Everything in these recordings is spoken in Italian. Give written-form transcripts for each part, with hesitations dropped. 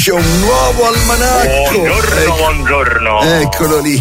dice un nuovo almanacco. Buongiorno. Eccolo lì.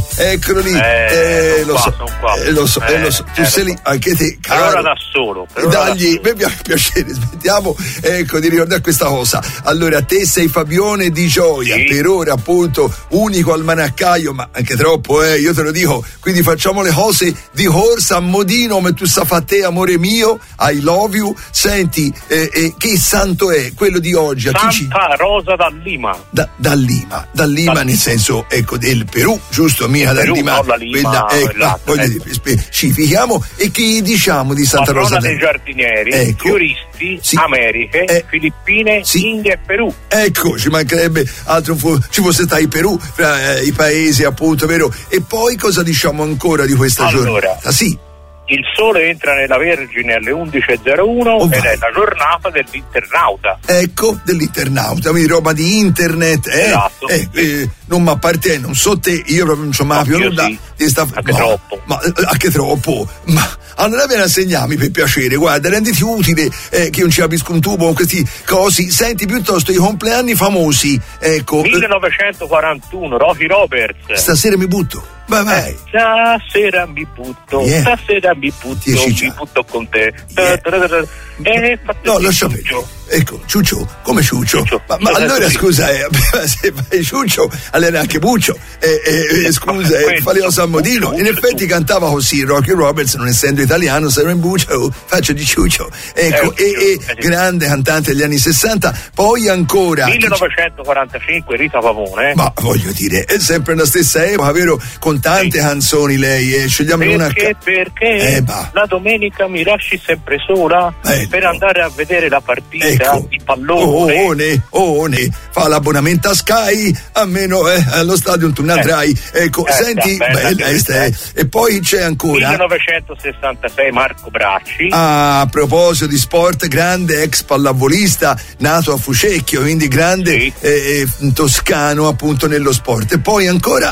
Lo so. Tu sei lì, anche te, caro. Allora da solo. Dagli, mi piacere, smettiamo di ricordare questa cosa. Allora, te sei Fabione Di Gioia, sì. Per ora appunto unico almanaccaio, ma anche troppo, io te lo dico. Quindi facciamo le cose di corsa a modino, come tu sa fa te, amore mio, I love you. Senti, che santo è quello di oggi? Santa Rosa da Lima. Da Lima, nel senso, ecco, del Perù, giusto? Mica da Lima. No, la Lima, voglio dire, specifichiamo. E che diciamo di Santa Rosa? Dei giardinieri, fioristi, sì. Americhe, Filippine, sì. India e Perù. Ecco, ci mancherebbe altro, ci fosse stare il Perù fra i paesi, appunto, vero? E poi cosa diciamo ancora di questa giornata? Sì. Il sole entra nella Vergine alle 11.01 ed è la giornata dell'internauta. Ecco, dell'internauta, quindi roba di internet. Esatto. Non mi appartiene, non so te, io proprio non so mai più nulla. Troppo. Ma anche troppo. Ma allora vieni a segnarmi per piacere, guarda, renditi utile, che non ci capisco un tubo con questi cosi. Senti piuttosto i compleanni famosi, ecco. 1941, Rocky Roberts. Stasera mi butto. Vai. Stasera mi butto, stasera mi butto con te. No, lascia perdere. Ecco, Ciuccio, come Ciuccio? Ma allora scusa, se fai Ciuccio, allora anche Buccio. Scusa, Faleo Sammodino. In effetti cantava così, Rocky Roberts, non essendo italiano, sarò in Buccio, faccio di Ciuccio. Ecco, grande cantante degli anni 60. Poi ancora 1945, Rita Pavone. Ma voglio dire, è sempre la stessa epoca, vero? Con tante canzoni lei, scegliamone una. Perché la domenica mi lasci sempre sola per andare a vedere la partita di pallone. Fa l'abbonamento a Sky, almeno allo stadio tu ne andrai. Ecco, senti, bella. E poi c'è ancora 1966 Marco Bracci. A proposito di sport, grande ex pallavolista, nato a Fucecchio, quindi grande toscano appunto nello sport. E poi ancora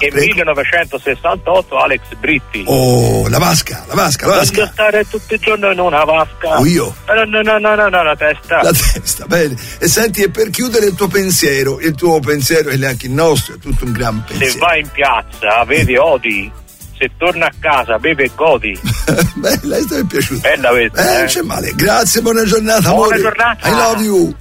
1968 Alex Britti. La vasca. Voglio stare tutto il giorno in una vasca. Io? No, la testa. La testa, bene. E senti, e per chiudere il tuo pensiero è anche il nostro, è tutto un gran pensiero. Se vai in piazza, vedi odi. Se torna a casa, beve e godi. Bella, mi è piaciuta. Bella questa. Non c'è male. Grazie, buona giornata, amore. Buona giornata. I love you.